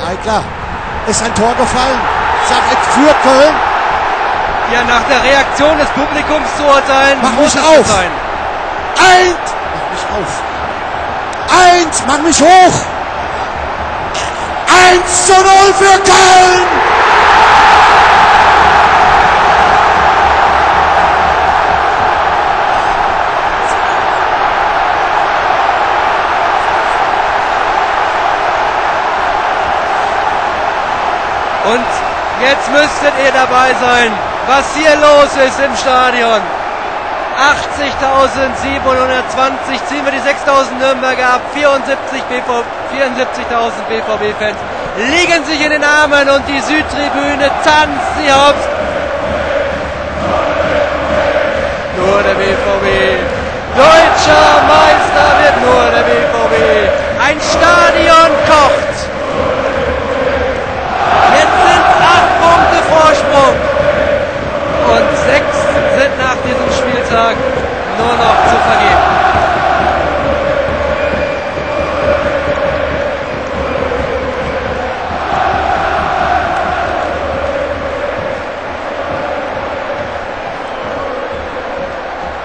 Eickler, ist ein Tor gefallen. Sag ich für Köln. Ja, nach der Reaktion des Publikums zu urteilen, muss es auf sein. Mach mich hoch. 1:0 für Köln. Und jetzt müsstet ihr dabei sein, was hier los ist im Stadion. 80.720, ziehen wir die 6.000 Nürnberger ab, 74.000 BVB-Fans liegen sich in den Armen und die Südtribüne tanzt sie hops. Nur der BVB, deutscher Meister wird nur der BVB. Ein Stadion kocht.